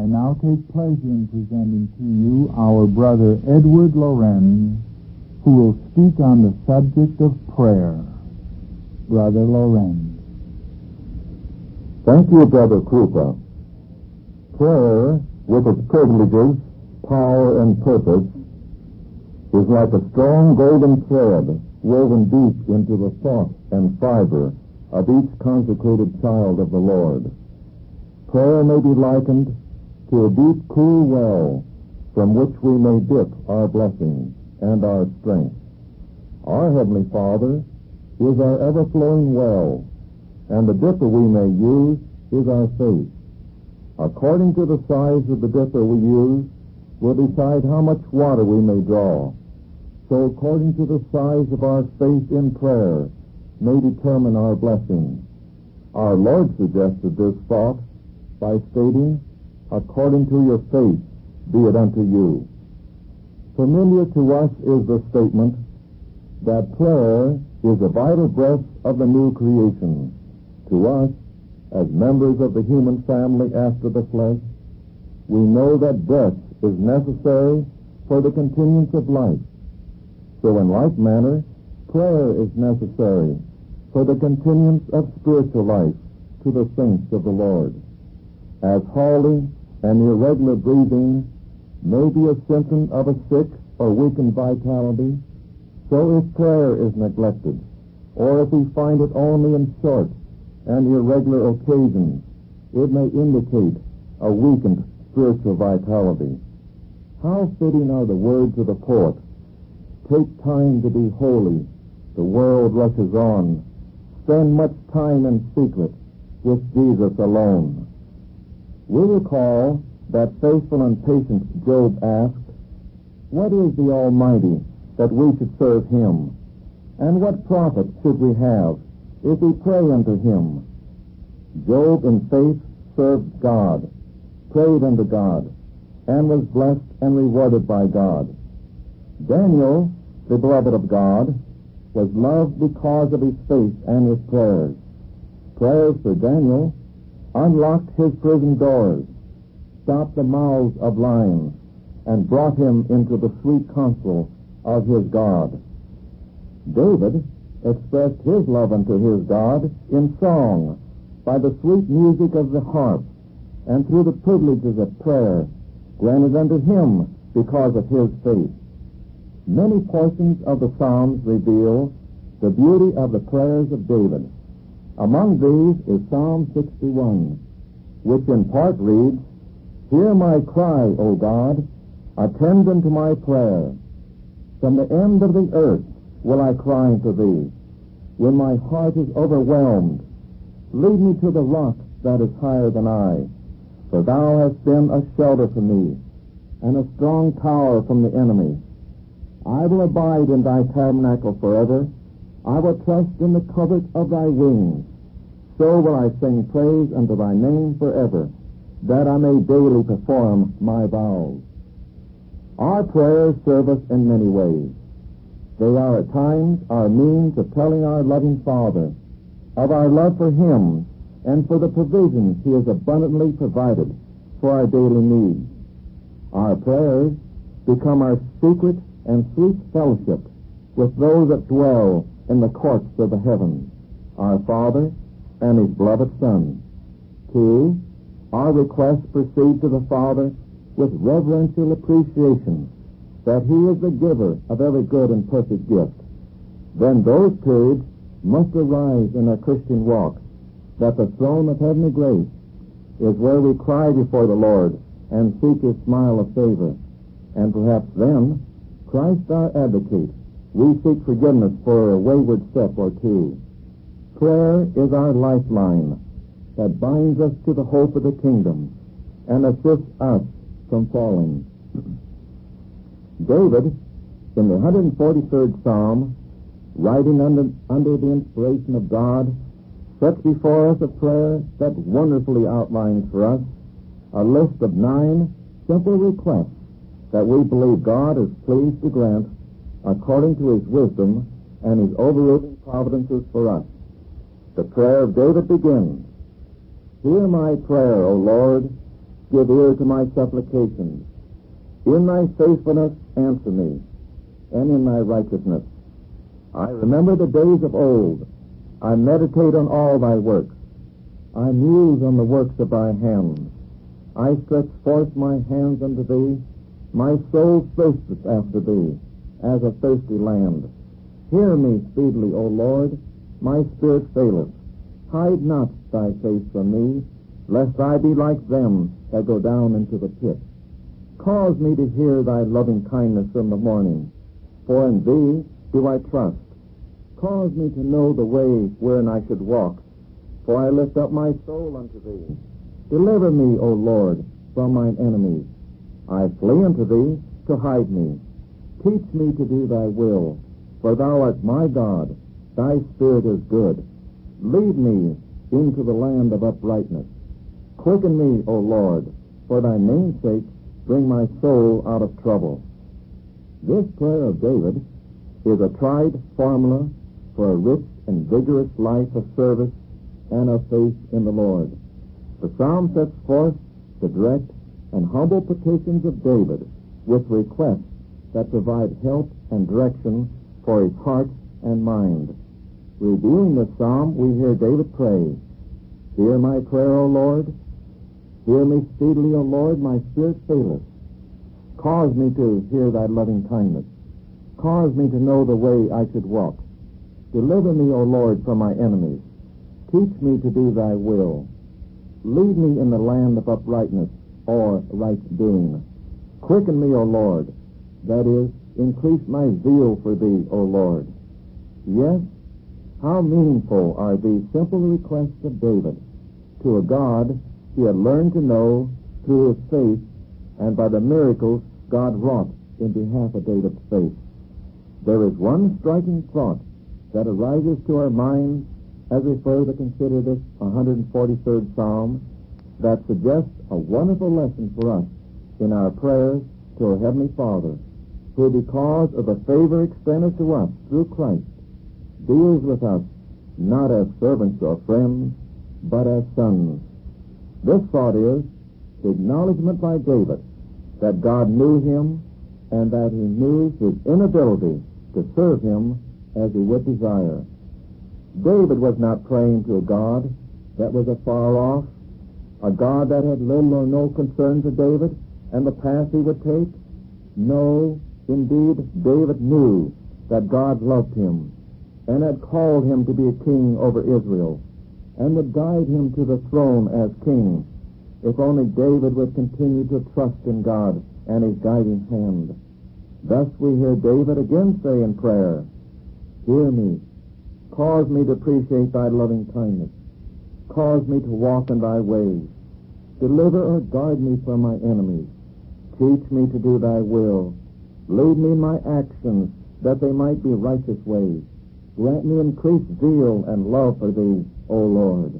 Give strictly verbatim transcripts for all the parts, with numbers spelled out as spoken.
now take pleasure in presenting to you our brother Edward Lorenz, who will speak on the subject of prayer. Brother Lorenz. Thank you, Brother Krupa. Prayer, with its privileges, power, and purpose, is like a strong golden thread woven deep into the thought and fiber of each consecrated child of the Lord. Prayer may be likened to a deep, cool well from which we may dip our blessings and our strength. Our Heavenly Father is our ever-flowing well, and the dipper we may use is our faith. According to the size of the dipper we use will decide how much water we may draw. So according to the size of our faith in prayer may determine our blessing. Our Lord suggested this thought by stating, according to your faith be it unto you. Familiar to us is the statement that prayer is the vital breath of the new creation. To us, as members of the human family after the flesh, we know that breath is necessary for the continuance of life. So in like manner, prayer is necessary for the continuance of spiritual life to the saints of the Lord. As holy and irregular breathing may be a symptom of a sick or weakened vitality, so if prayer is neglected, or if we find it only in short and irregular occasions, it may indicate a weakened spiritual vitality. How fitting are the words of the poet, "Take time to be holy, the world rushes on. Spend much time in secret with Jesus alone." We recall that faithful and patient Job asked, "What is the Almighty that we should serve him? And what profit should we have if we pray unto him?" Job in faith served God, prayed unto God, and was blessed and rewarded by God. Daniel, the beloved of God, was loved because of his faith and his prayers. Prayers for Daniel unlocked his prison doors, stopped the mouths of lions, and brought him into the sweet counsel of his God. David expressed his love unto his God in song, by the sweet music of the harp, and through the privileges of prayer granted unto him because of his faith. Many portions of the Psalms reveal the beauty of the prayers of David. Among these is Psalm sixty-one, which in part reads, "Hear my cry, O God, attend unto my prayer. From the end of the earth will I cry unto thee. When my heart is overwhelmed, lead me to the rock that is higher than I. For thou hast been a shelter for me, and a strong tower from the enemy. I will abide in thy tabernacle forever. I will trust in the covert of thy wings. So will I sing praise unto thy name forever, that I may daily perform my vows." Our prayers serve us in many ways. They are at times our means of telling our loving Father of our love for him and for the provisions he has abundantly provided for our daily needs. Our prayers become our secret and sweet fellowship with those that dwell in the courts of the heavens, our Father and his beloved Son. Two, our requests proceed to the Father with reverential appreciation that he is the giver of every good and perfect gift. Then those periods must arise in our Christian walk that the throne of heavenly grace is where we cry before the Lord and seek his smile of favor. And perhaps then, Christ our advocate, we seek forgiveness for a wayward step or two. Prayer is our lifeline that binds us to the hope of the kingdom and assists us from falling. David, in the one hundred forty-third Psalm, writing under, under the inspiration of God, sets before us a prayer that wonderfully outlines for us a list of nine simple requests that we believe God is pleased to grant according to his wisdom and his overruling providences for us. The prayer of David begins, "Hear my prayer, O Lord, give ear to my supplications. In thy faithfulness answer me, and in thy righteousness. I remember the days of old. I meditate on all thy works. I muse on the works of thy hands. I stretch forth my hands unto thee. My soul thirsteth after thee, as a thirsty land. Hear me speedily, O Lord. My spirit faileth. Hide not thy face from me, lest I be like them that go down into the pit. Cause me to hear thy loving kindness in the morning, for in thee do I trust. Cause me to know the way wherein I should walk, for I lift up my soul unto thee. Deliver me, O Lord, from mine enemies. I flee unto thee to hide me. Teach me to do thy will, for thou art my God. Thy spirit is good. Lead me into the land of uprightness. Quicken me, O Lord, for thy name's sake. Bring my soul out of trouble. This prayer of David is a tried formula for a rich and vigorous life of service and of faith in the Lord. The psalm sets forth the direct and humble petitions of David with requests that provide help and direction for his heart and mind. Reviewing the psalm, we hear David pray, Hear my prayer, O Lord. Hear me speedily, O Lord, my spirit faileth. Cause me to hear thy loving kindness. Cause me to know the way I should walk. Deliver me, O Lord, from my enemies. Teach me to do thy will. Lead me in the land of uprightness, or right doing. Quicken me, O Lord. That is, increase my zeal for thee, O Lord. Yes, how meaningful are these simple requests of David to a God he had learned to know through his faith and by the miracles God wrought in behalf of David's faith. There is one striking thought that arises to our minds as we further consider this one hundred forty-third Psalm that suggests a wonderful lesson for us in our prayers to our Heavenly Father, who, because of the favor extended to us through Christ, deals with us not as servants or friends, but as sons. This thought is the acknowledgement by David that God knew him and that he knew his inability to serve him as he would desire. David was not praying to a God that was afar off, a God that had little or no concern for David and the path he would take. No, indeed, David knew that God loved him and had called him to be a king over Israel and would guide him to the throne as king, if only David would continue to trust in God and his guiding hand. Thus we hear David again say in prayer, Hear me, cause me to appreciate thy loving kindness, cause me to walk in thy ways, deliver or guard me from my enemies, teach me to do thy will, lead me in my actions that they might be righteous ways, grant me increased zeal and love for thee, O Lord.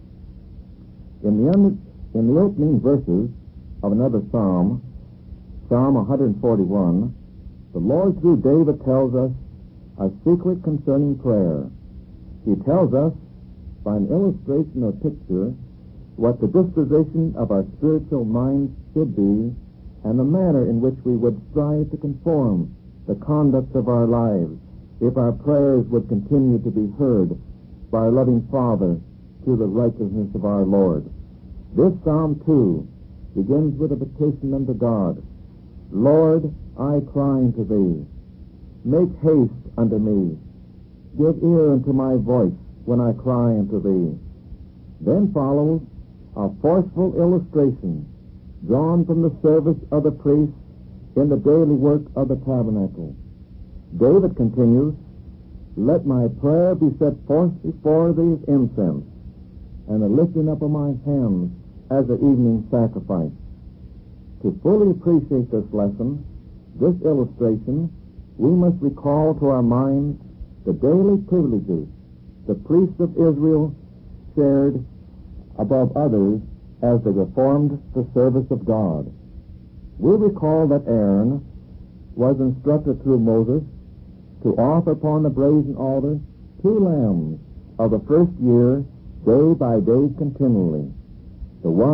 In the, un- in the opening verses of another psalm, Psalm one hundred forty-one, the Lord through David tells us a secret concerning prayer. He tells us, by an illustration or picture, what the disposition of our spiritual minds should be and the manner in which we would strive to conform the conduct of our lives if our prayers would continue to be heard by our loving Father through the righteousness of our Lord. This psalm, too, begins with a petition unto God. Lord, I cry unto thee. Make haste unto me. Give ear unto my voice when I cry unto thee. Then follows a forceful illustration drawn from the service of the priest in the daily work of the tabernacle. David continues, Let my prayer be set forth before thee as incense, and the lifting up of my hands as the evening sacrifice. To fully appreciate this lesson, this illustration, we must recall to our minds the daily privileges the priests of Israel shared above others as they performed the service of God. We recall that Aaron was instructed through Moses to offer upon the brazen altar two lambs of the first year, day by day continually. The one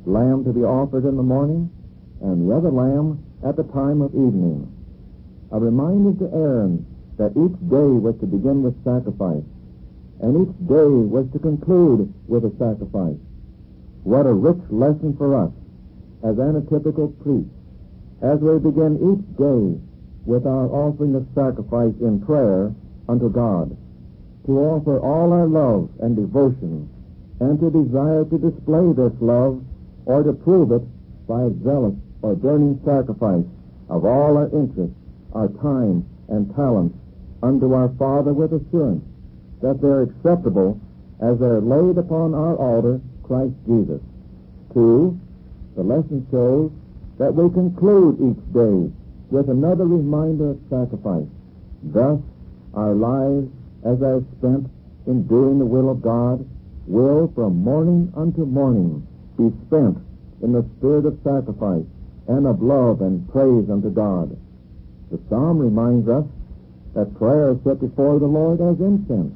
lamb to be offered in the morning, and the other lamb at the time of evening. A reminder to Aaron that each day was to begin with sacrifice, and each day was to conclude with a sacrifice. What a rich lesson for us as anatypical priests, as we begin each day with our offering of sacrifice in prayer unto God, to offer all our love and devotion, and to desire to display this love or to prove it by a zealous or burning sacrifice of all our interests, our time and talents unto our Father with assurance that they're acceptable as they're laid upon our altar, Christ Jesus. Two, the lesson shows that we conclude each day with another reminder of sacrifice. Thus, our lives, as are spent in doing the will of God, will from morning unto morning be spent in the spirit of sacrifice and of love and praise unto God. The psalm reminds us that prayer is set before the Lord as incense.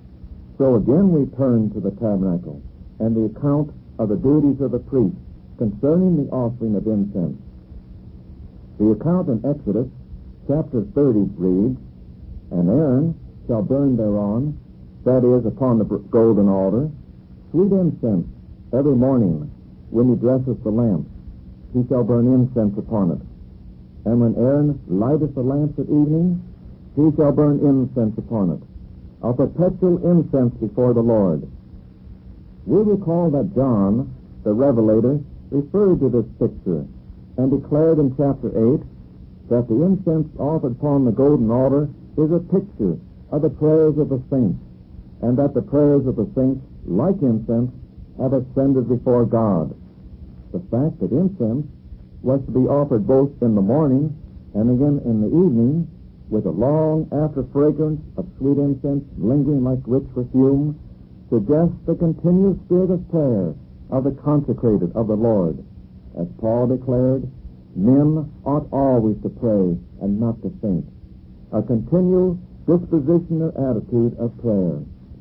So again we turn to the tabernacle and the account of the duties of the priest concerning the offering of incense. The account in Exodus chapter thirty reads, "And Aaron shall burn thereon, that is, upon the golden altar, sweet incense every morning when he dresseth the lamps. He shall burn incense upon it. And when Aaron lighteth the lamps at evening, he shall burn incense upon it, a perpetual incense before the Lord." We recall that John, the Revelator, referred to this picture and declared in chapter eight that the incense offered upon the golden altar is a picture of the prayers of the saints, and that the prayers of the saints, like incense, have ascended before God. The fact that incense was to be offered both in the morning and again in the evening, with a long after fragrance of sweet incense lingering like rich perfume, suggests the continual spirit of prayer of the consecrated of the Lord. As Paul declared, men ought always to pray and not to faint. A continual disposition or attitude of prayer.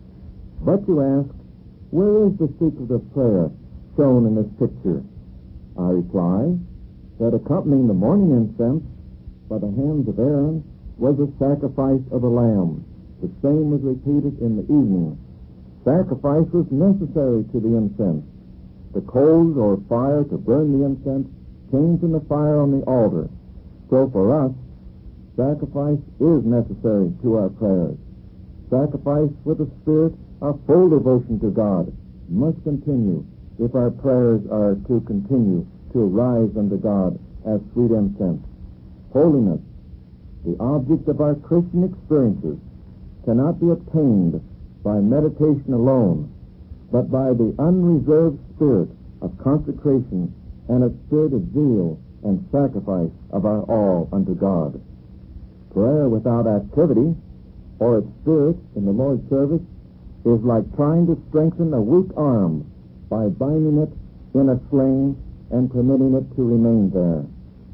But you ask, where is the secret of prayer shown in this picture? I reply that accompanying the morning incense by the hands of Aaron was the sacrifice of a lamb. The same was repeated in the evening. Sacrifice was necessary to the incense. The coals or fire to burn the incense came from the fire on the altar. So for us, sacrifice is necessary to our prayers. Sacrifice with a spirit of full devotion to God must continue if our prayers are to continue to arise unto God as sweet incense. Holiness, the object of our Christian experiences, cannot be attained by meditation alone, but by the unreserved spirit of consecration and a spirit of zeal and sacrifice of our all unto God. Prayer without activity or its spirit in the Lord's service is like trying to strengthen a weak arm by binding it in a sling and permitting it to remain there.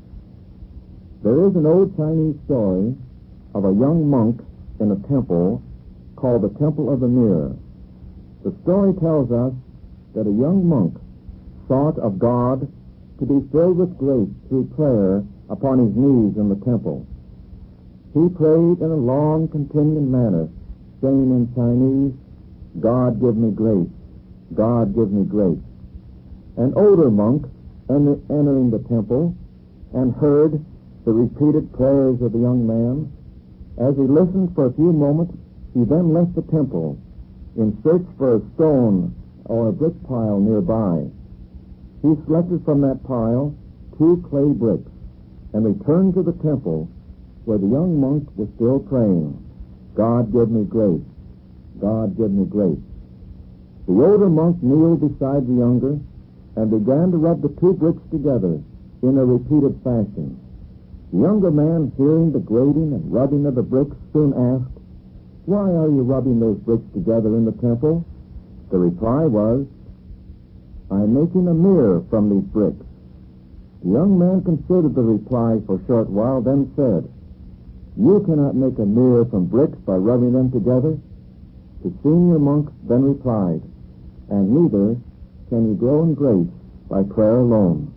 There is an old Chinese story of a young monk in a temple called the Temple of the Mirror. The story tells us that a young monk sought of God to be filled with grace through prayer upon his knees in the temple. He prayed in a long, continuing manner, saying in Chinese, "God give me grace, God give me grace." An older monk, en- entering the temple, and heard the repeated prayers of the young man, as he listened for a few moments, he then left the temple in search for a stone or a brick pile nearby. He selected from that pile two clay bricks and returned to the temple where the young monk was still praying, "God give me grace, God give me grace." The older monk kneeled beside the younger and began to rub the two bricks together in a repeated fashion. The younger man, hearing the grating and rubbing of the bricks, soon asked, "Why are you rubbing those bricks together in the temple?" The reply was, "I am making a mirror from these bricks." The young man considered the reply for a short while, then said, "You cannot make a mirror from bricks by rubbing them together." The senior monk then replied, "And neither can you grow in grace by prayer alone.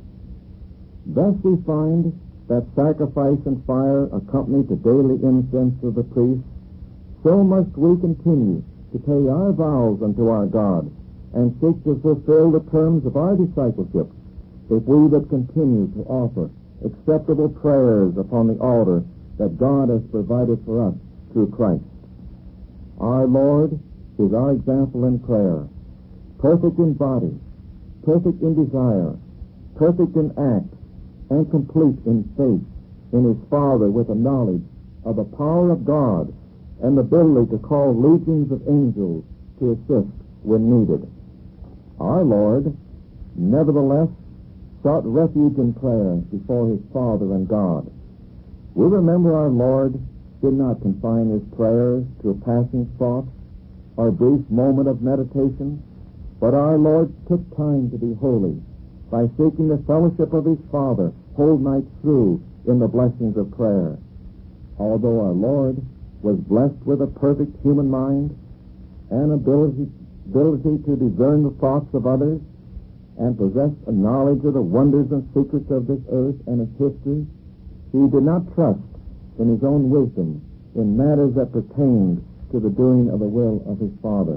Thus we find that sacrifice and fire accompany the daily incense of the priest. So must we continue to pay our vows unto our God and seek to fulfill the terms of our discipleship if we would continue to offer acceptable prayers upon the altar that God has provided for us through Christ. Our Lord is our example in prayer, perfect in body, perfect in desire, perfect in act, and complete in faith in his Father, with a knowledge of the power of God and the ability to call legions of angels to assist when needed. Our Lord, nevertheless, sought refuge in prayer before his Father and God. We remember our Lord did not confine his prayers to a passing thought or brief moment of meditation, but our Lord took time to be holy by seeking the fellowship of his Father whole night through in the blessings of prayer. Although our Lord was blessed with a perfect human mind and ability, ability to discern the thoughts of others and possessed a knowledge of the wonders and secrets of this earth and its history, he did not trust in his own wisdom in matters that pertained to the doing of the will of his Father.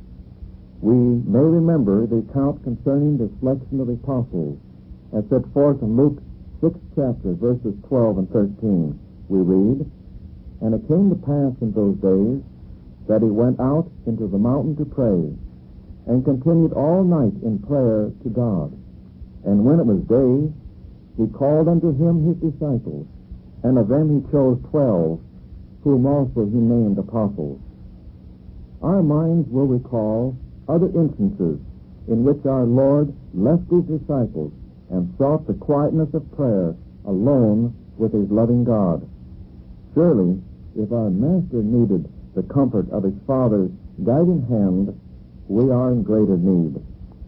We may remember the account concerning the selection of the apostles as set forth in Luke sixth chapter, verses twelve and thirteen. We read, "And it came to pass in those days that he went out into the mountain to pray, and continued all night in prayer to God. And when it was day, he called unto him his disciples, and of them he chose twelve, whom also he named apostles." Our minds will recall other instances in which our Lord left his disciples and sought the quietness of prayer alone with his loving God. Surely, if our Master needed the comfort of his Father's guiding hand, we are in greater need.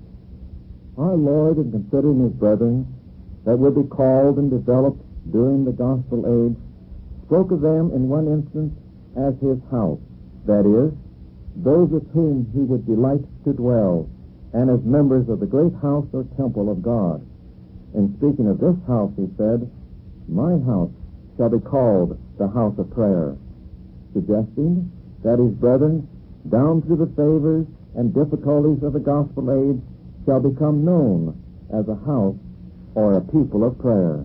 Our Lord, in considering his brethren that would be called and developed during the gospel age, spoke of them in one instance as his house, that is, those with whom he would delight to dwell, and as members of the great house or temple of God. In speaking of this house, he said, "My house shall be called the house of prayer," suggesting that his brethren, down through the favors and difficulties of the gospel age, shall become known as a house or a people of prayer.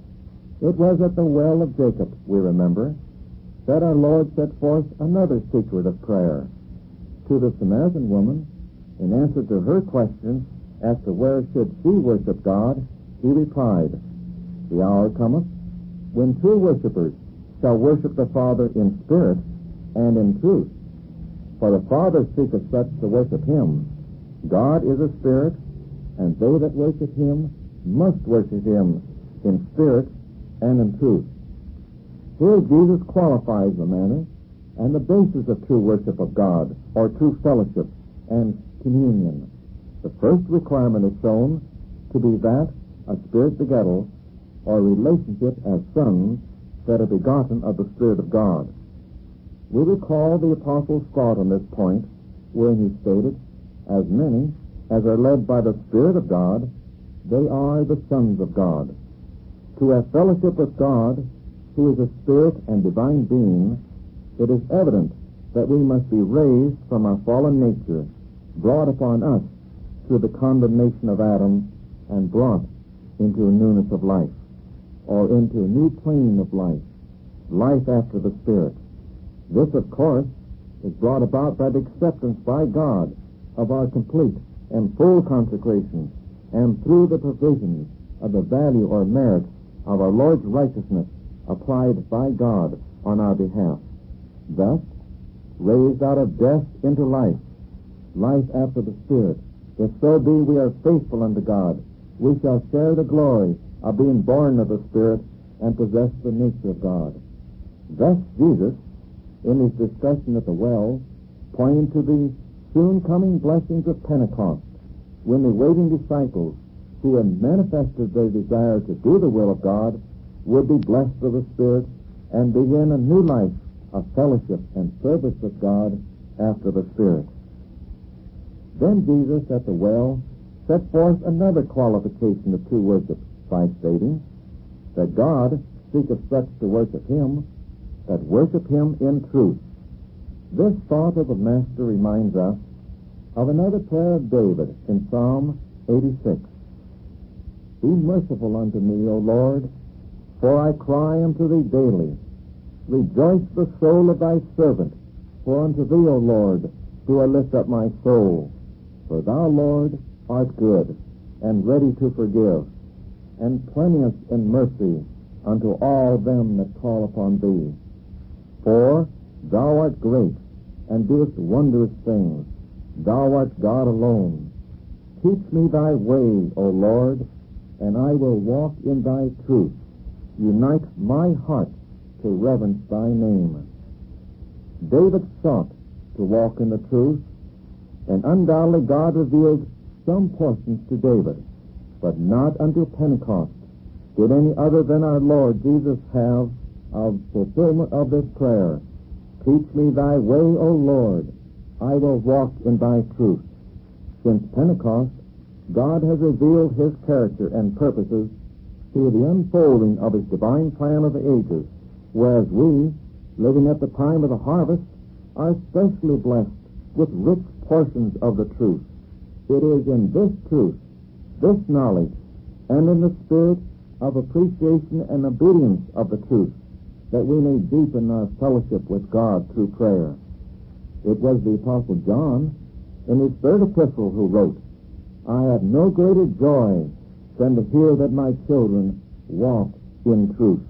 It was at the well of Jacob, we remember, that our Lord set forth another secret of prayer. To the Samaritan woman, in answer to her question as to where should she worship God, he replied, "The hour cometh when true worshipers shall worship the Father in spirit and in truth. For the Father seeketh such to worship him. God is a spirit, and they that worship him must worship him in spirit and in truth." Here Jesus qualifies the manner and the basis of true worship of God, or true fellowship and communion. The first requirement is shown to be that of spirit begettal, or relationship as sons that are begotten of the Spirit of God. We recall the Apostle's thought on this point, wherein he stated, "As many as are led by the Spirit of God, they are the sons of God." To have fellowship with God, who is a spirit and divine being, it is evident that we must be raised from our fallen nature, brought upon us through the condemnation of Adam, and brought into a newness of life, or into a new plane of life, life after the Spirit. This, of course, is brought about by the acceptance by God of our complete and full consecration, and through the provisions of the value or merit of our Lord's righteousness applied by God on our behalf. Thus, raised out of death into life, life after the Spirit, if so be we are faithful unto God, we shall share the glory of being born of the Spirit and possess the nature of God. Thus Jesus, in his discussion at the well, pointed to the soon coming blessings of Pentecost, when the waiting disciples, who had manifested their desire to do the will of God, would be blessed with the Spirit and begin a new life of fellowship and service with God after the Spirit. Then Jesus at the well set forth another qualification of true worship by stating that God seeketh such to worship him that worship him in truth. This thought of the Master reminds us of another prayer of David in Psalm eighty-six. Be merciful unto me, O Lord, for I cry unto thee daily. Rejoice the soul of thy servant, for unto thee, O Lord, do I lift up my soul. For thou, Lord, art good, and ready to forgive, and plenteous in mercy unto all them that call upon thee. For thou art great, and doest wondrous things. Thou art God alone. Teach me thy way, O Lord, and I will walk in thy truth. Unite my heart to reverence thy name. David sought to walk in the truth, and undoubtedly God revealed some portions to David, but not until Pentecost did any other than our Lord Jesus have of fulfillment of this prayer. Teach me thy way, O Lord, I will walk in thy truth. Since Pentecost, God has revealed his character and purposes through the unfolding of his divine plan of the ages, whereas we, living at the time of the harvest, are specially blessed with rich portions of the truth. It is in this truth, this knowledge, and in the spirit of appreciation and obedience of the truth that we may deepen our fellowship with God through prayer. It was the Apostle John in his third epistle who wrote, I have no greater joy than to hear that my children walk in truth.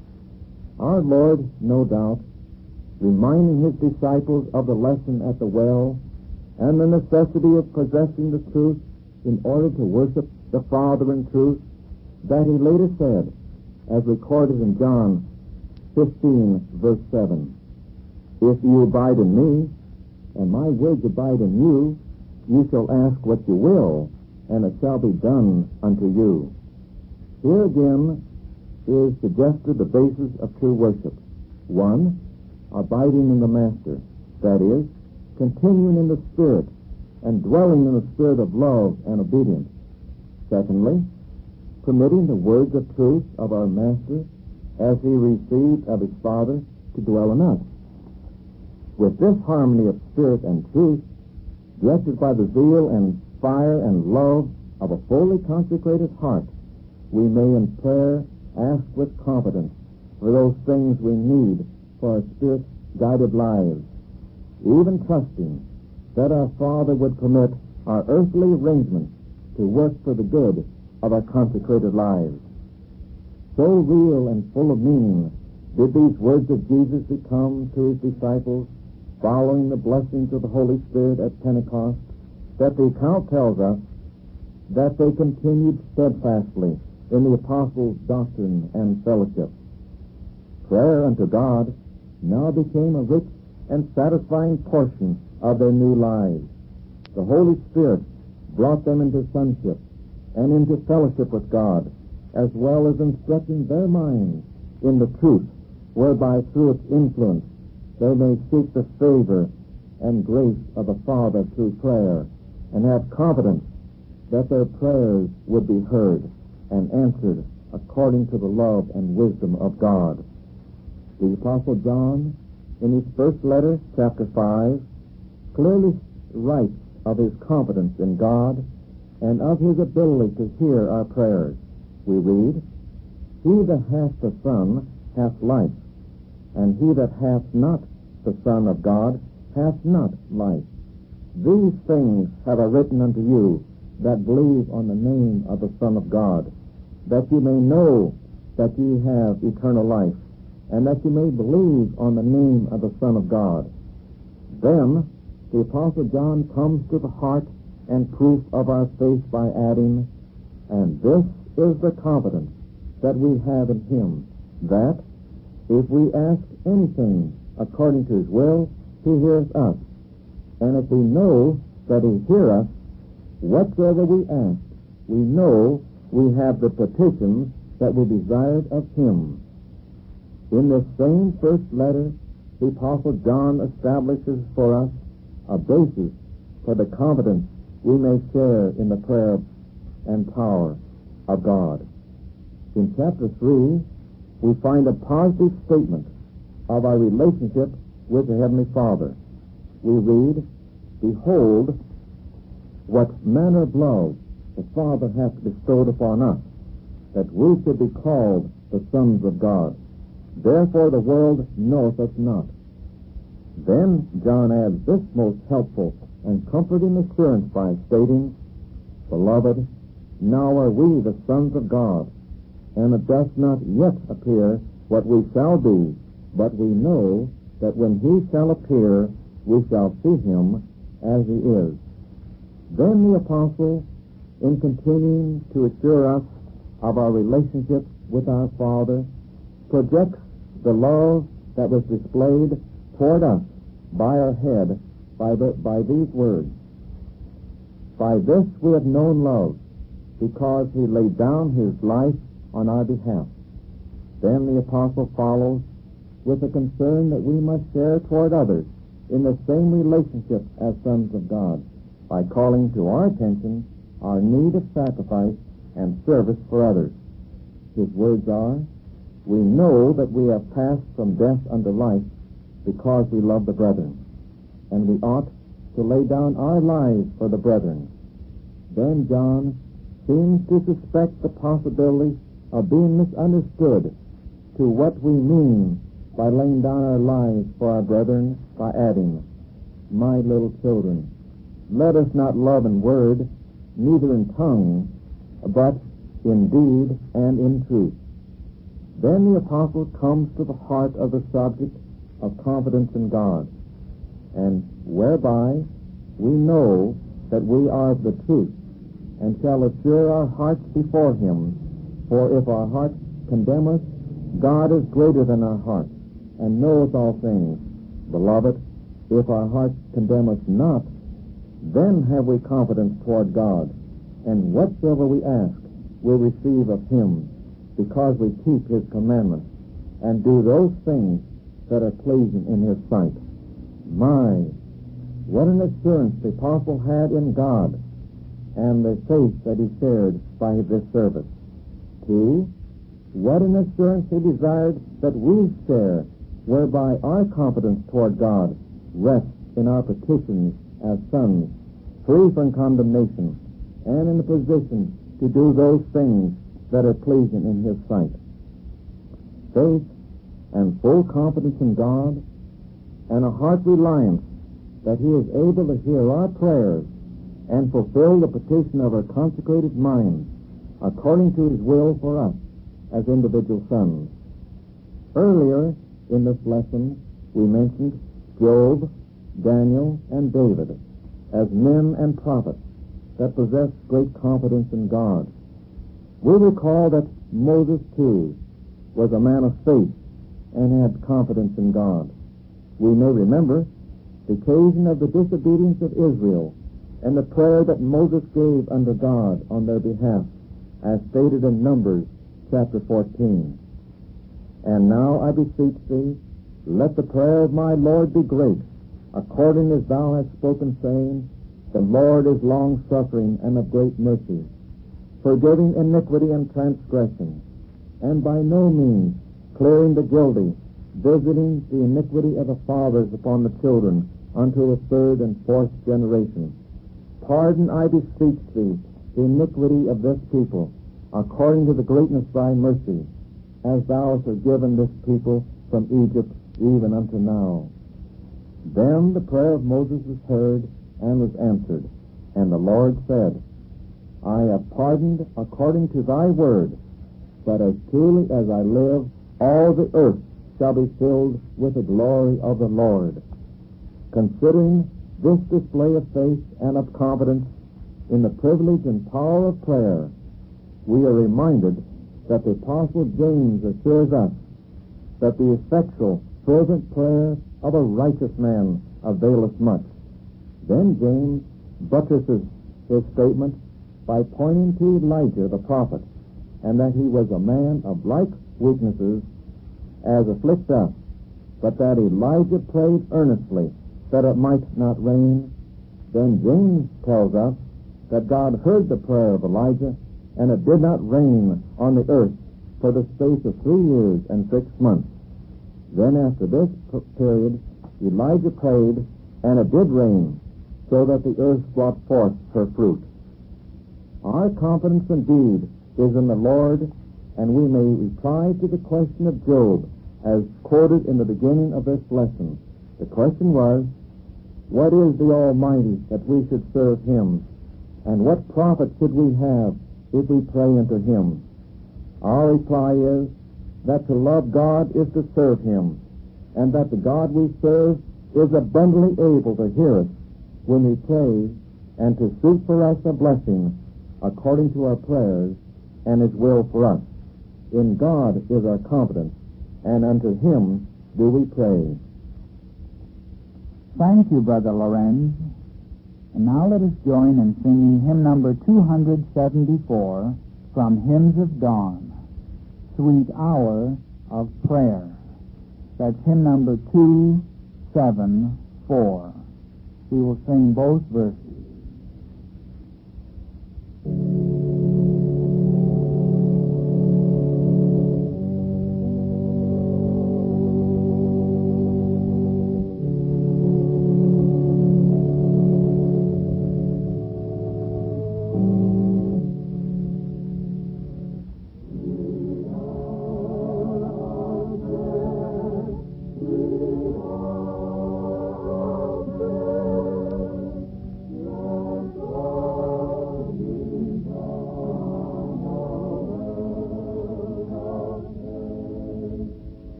Our Lord, no doubt, reminding his disciples of the lesson at the well and the necessity of possessing the truth in order to worship the Father in truth, that he later said, as recorded in John fifteen, verse seven, If you abide in me, and my words abide in you, you shall ask what you will, and it shall be done unto you. Here again is suggested the basis of true worship. One, abiding in the Master, that is, continuing in the Spirit and dwelling in the spirit of love and obedience. Secondly, permitting the words of truth of our Master as he received of his Father to dwell in us. With this harmony of spirit and truth, directed by the zeal and fire and love of a fully consecrated heart, we may in prayer ask with confidence for those things we need for our spirit-guided lives, even trusting that our Father would permit our earthly arrangements to work for the good of our consecrated lives. So real and full of meaning did these words of Jesus become to his disciples following the blessings of the Holy Spirit at Pentecost, that the account tells us that they continued steadfastly in the apostles' doctrine and fellowship. Prayer unto God now became a rich and satisfying portion of their new lives. The Holy Spirit brought them into sonship and into fellowship with God, as well as instructing their minds in the truth, whereby through its influence they may seek the favor and grace of the Father through prayer, and have confidence that their prayers would be heard and answered according to the love and wisdom of God. The Apostle John, in his first letter, chapter five, clearly writes of his confidence in God and of his ability to hear our prayers. We read, He that hath the Son hath life, and he that hath not the Son of God hath not life. These things have I written unto you that believe on the name of the Son of God, that you may know that ye have eternal life, and that you may believe on the name of the Son of God. Then the Apostle John comes to the heart and proof of our faith by adding, and this is the confidence that we have in him, that if we ask anything according to his will, he hears us. And if we know that he hears us, whatsoever we ask, we know we have the petitions that we desired of him. In this same first letter, the Apostle John establishes for us a basis for the confidence we may share in the prayer and power of God. In chapter three, we find a positive statement of our relationship with the Heavenly Father. We read, "Behold, what manner of love the Father hath bestowed upon us, that we should be called the sons of God. Therefore the world knoweth us not." Then John adds this most helpful and comforting assurance by stating, "Beloved, now are we the sons of God, and it doth not yet appear what we shall be, but we know that when he shall appear, we shall see him as he is." Then the apostle, in continuing to assure us of our relationship with our Father, projects the love that was displayed toward us by our head by, the, by these words, "By this we have known love, because he laid down his life on our behalf." Then the apostle follows with a concern that we must share toward others in the same relationship as sons of God, by calling to our attention our need of sacrifice and service for others. His words are, "We know that we have passed from death unto life because we love the brethren, and we ought to lay down our lives for the brethren." Then John seems to suspect the possibility of being misunderstood to what we mean by laying down our lives for our brethren by adding, "My little children, let us not love in word, neither in tongue, but in deed and in truth." Then the apostle comes to the heart of the subject of confidence in God, and whereby we know that we are of the truth, and shall assure our hearts before him. For if our hearts condemn us, God is greater than our hearts, and knoweth all things. Beloved, if our hearts condemn us not, then have we confidence toward God, and whatsoever we ask we receive of him, because we keep his commandments, and do those things that are pleasing in his sight. My, what an assurance the apostle had in God, and the faith that he shared by this service. Two, what an assurance he desired that we share, whereby our confidence toward God rests in our petitions as sons, free from condemnation, and in a position to do those things that are pleasing in his sight. Faith and full confidence in God, and a heart reliance that he is able to hear our prayers and fulfill the petition of our consecrated mind according to his will for us as individual sons. Earlier in this lesson, we mentioned Job, Daniel, and David as men and prophets that possessed great confidence in God. We recall that Moses, too, was a man of faith and had confidence in God. We may remember the occasion of the disobedience of Israel and the prayer that Moses gave unto God on their behalf, as stated in Numbers chapter fourteen. "And now I beseech thee, let the prayer of my Lord be great, according as thou hast spoken, saying, The Lord is long-suffering and of great mercy, forgiving iniquity and transgression, and by no means clearing the guilty, visiting the iniquity of the fathers upon the children unto the third and fourth generation. Pardon, I beseech thee, the iniquity of this people, according to the greatness of thy mercy, as thou hast forgiven this people from Egypt even unto now." Then the prayer of Moses was heard and was answered, and the Lord said, "I have pardoned according to thy word, but as truly as I live, all the earth shall be filled with the glory of the Lord." Considering this display of faith and of confidence in the privilege and power of prayer, we are reminded that the Apostle James assures us that the effectual, fervent prayer of a righteous man availeth much. Then James buttresses his statement by pointing to Elijah the prophet, and that he was a man of like weaknesses as afflict us, but that Elijah prayed earnestly that it might not rain. Then James tells us that God heard the prayer of Elijah, and it did not rain on the earth for the space of three years and six months. Then after this period, Elijah prayed, and it did rain, so that the earth brought forth her fruit. Our confidence indeed is in the Lord, and we may reply to the question of Job as quoted in the beginning of this lesson. The question was, what is the Almighty that we should serve Him? And what profit should we have if we pray unto Him? Our reply is that to love God is to serve Him, and that the God we serve is abundantly able to hear us when we pray, and to suit for us a blessing according to our prayers and His will for us. In God is our confidence, and unto Him do we pray. Thank you, Brother Lorenz. And now let us join in singing hymn number two seventy-four from Hymns of Dawn, Sweet Hour of Prayer. That's hymn number two seventy-four. We will sing both verses.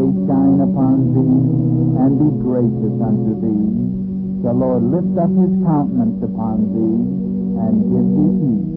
face shine upon thee, and be gracious unto thee. The Lord lift up his countenance upon thee, and give thee peace.